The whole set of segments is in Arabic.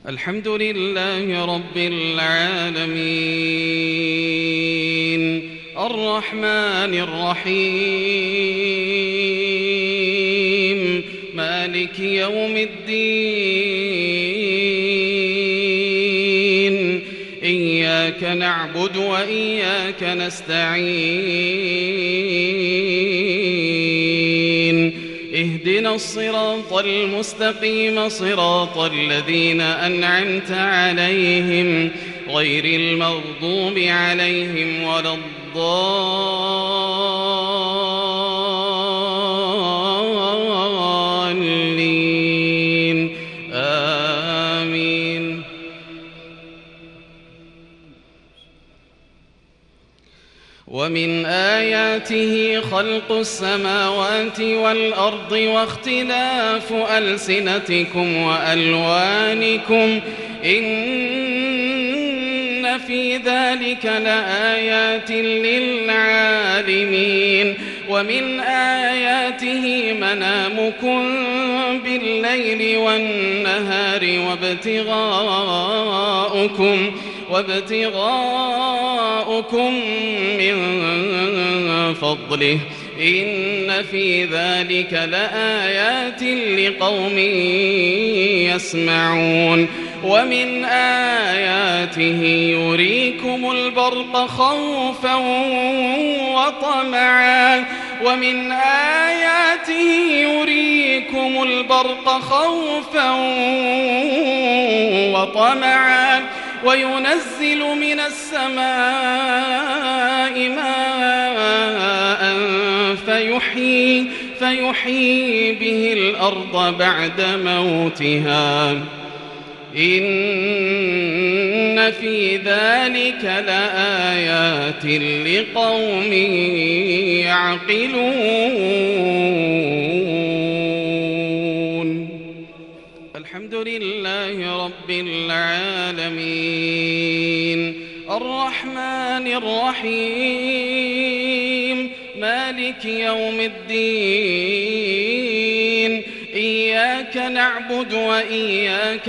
الحمد لله رب العالمين الرحمن الرحيم مالك يوم الدين إياك نعبد وإياك نستعين اهدنا الصراط المستقيم صراط الذين أنعمت عليهم غير المغضوب عليهم ولا الضالين آمين. ومن آياته خلق السماوات والأرض واختلاف ألسنتكم وألوانكم إن في ذلك لآيات للعالمين. ومن آياته منامكم بالليل والنهار وابتغاؤكم من فضله إن في ذلك لآيات لقوم يسمعون. ومن آياته يريكم البرق خوفا وطمعا وينزل من السماء ماء فيحيي به الأرض بعد موتها إن في ذلك لآيات لقوم يعقلون. الحمد لله رب العالمين الرحمن الرحيم مالك يوم الدين إياك نعبد وإياك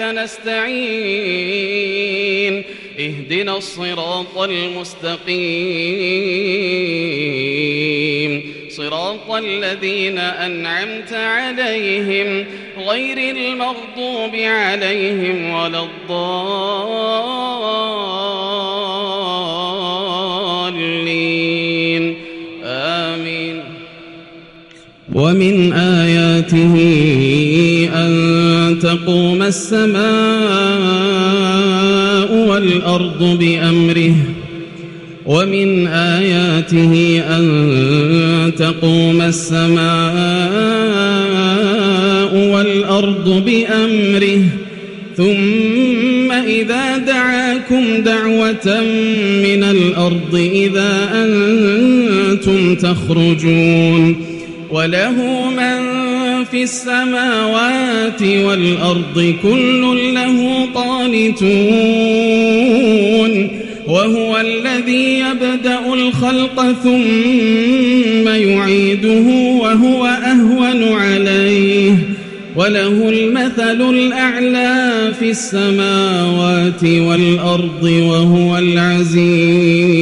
نستعين اهدنا الصراط المستقيم صراط الذين أنعمت عليهم غير المغضوب عليهم ولا الضالين آمين. ومن آياته أن تقوم السماء والأرض بأمره ومن آياته أن تقوم السماء والأرض بأمره ثم إذا دعاكم دعوة من الأرض إذا أنتم تخرجون وله من في السماوات والأرض كل له قانتون وهو الذي يبدأ الخلق ثم يعيده وهو أهون عليه وله المثل الأعلى في السماوات والأرض وهو العزيز